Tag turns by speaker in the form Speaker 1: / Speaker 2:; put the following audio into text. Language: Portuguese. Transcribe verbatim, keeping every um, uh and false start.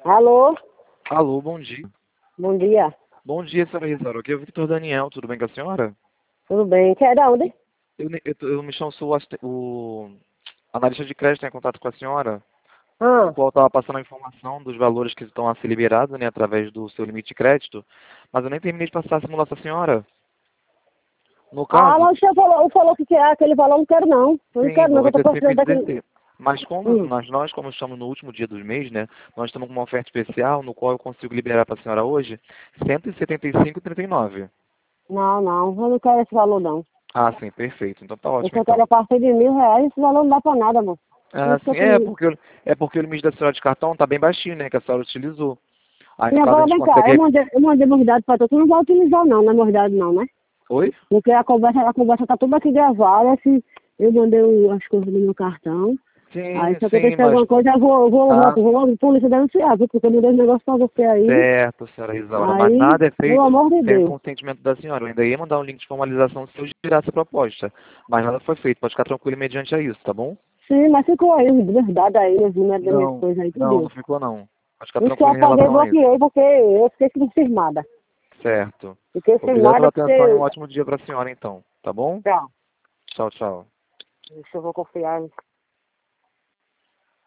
Speaker 1: Alô?
Speaker 2: Alô, bom dia.
Speaker 1: Bom dia.
Speaker 2: Bom dia, senhora Risauro. Aqui é o Victor Daniel. Tudo bem com a senhora?
Speaker 1: Tudo bem? Quer de onde?
Speaker 2: Eu, ne- eu, tô- eu me chamo, sou o, assiste- o analista de crédito em contato com a senhora, o
Speaker 1: Ah,
Speaker 2: qual estava passando a informação dos valores que estão a ser liberados, né, através do seu limite de crédito, mas eu nem terminei de passar a simulação para a senhora. No
Speaker 1: ah
Speaker 2: caso,
Speaker 1: mas o senhor falou, falou que quer aquele valor, não quero não. Eu não
Speaker 2: sim,
Speaker 1: quero não, que eu tô precisando daquele...
Speaker 2: noventa e seis Mas como
Speaker 1: Hum.
Speaker 2: nós, nós, como estamos no último dia dos meses, né, nós estamos com uma oferta especial, no qual eu consigo liberar para a senhora hoje cento e setenta e cinco vírgula trinta e nove.
Speaker 1: Não, não, eu não quero esse valor não.
Speaker 2: Ah, sim, perfeito. Então tá
Speaker 1: Eu
Speaker 2: ótimo,
Speaker 1: só quero
Speaker 2: então.
Speaker 1: a partir de mil reais, esse valor não dá pra nada, amor. Por
Speaker 2: Ah,
Speaker 1: isso que eu
Speaker 2: sim, é
Speaker 1: te...
Speaker 2: porque, eu- é porque o limite da senhora de cartão tá bem baixinho, né? Que a senhora utilizou. Aí
Speaker 1: E
Speaker 2: no caso a
Speaker 1: agora
Speaker 2: gente
Speaker 1: vem cá, eu
Speaker 2: consegue.
Speaker 1: mandei, eu mandei novidade pra tu, tu não vai utilizar não, não é novidade não, né?
Speaker 2: Oi?
Speaker 1: Porque a conversa, a conversa tá toda aqui gravada, assim, eu mandei o- as coisas do meu cartão. Aí
Speaker 2: Sim,
Speaker 1: se
Speaker 2: sim,
Speaker 1: acontecer
Speaker 2: mas.
Speaker 1: alguma coisa, eu vou, eu vou,
Speaker 2: Ah,
Speaker 1: eu vou logo polícia denunciar, viu? Porque eu mandei os negócios pra você aí.
Speaker 2: certo, senhora Isaura. Mas
Speaker 1: Aí,
Speaker 2: nada é
Speaker 1: pelo
Speaker 2: feito
Speaker 1: amor de
Speaker 2: sem o
Speaker 1: Deus.
Speaker 2: consentimento da senhora. Eu ainda ia mandar um link de formalização se eu girasse a proposta. Mas nada foi feito. Pode ficar tranquilo mediante a isso, tá bom?
Speaker 1: Sim, mas ficou aí os meus dados aí, os números das minhas
Speaker 2: Não,
Speaker 1: coisas aí,
Speaker 2: não, não
Speaker 1: tudo.
Speaker 2: ficou não. Pode ficar
Speaker 1: Isso que eu
Speaker 2: tranquilo em
Speaker 1: apaguei e
Speaker 2: relação a isso.
Speaker 1: bloqueei, porque eu fiquei confirmada.
Speaker 2: Certo.
Speaker 1: Fiquei
Speaker 2: Obrigado pela
Speaker 1: firmada
Speaker 2: atenção e um
Speaker 1: porque...
Speaker 2: ótimo dia para a senhora, então. Tá bom?
Speaker 1: Tchau.
Speaker 2: Tchau, tchau.
Speaker 1: Deixa eu vou confiar.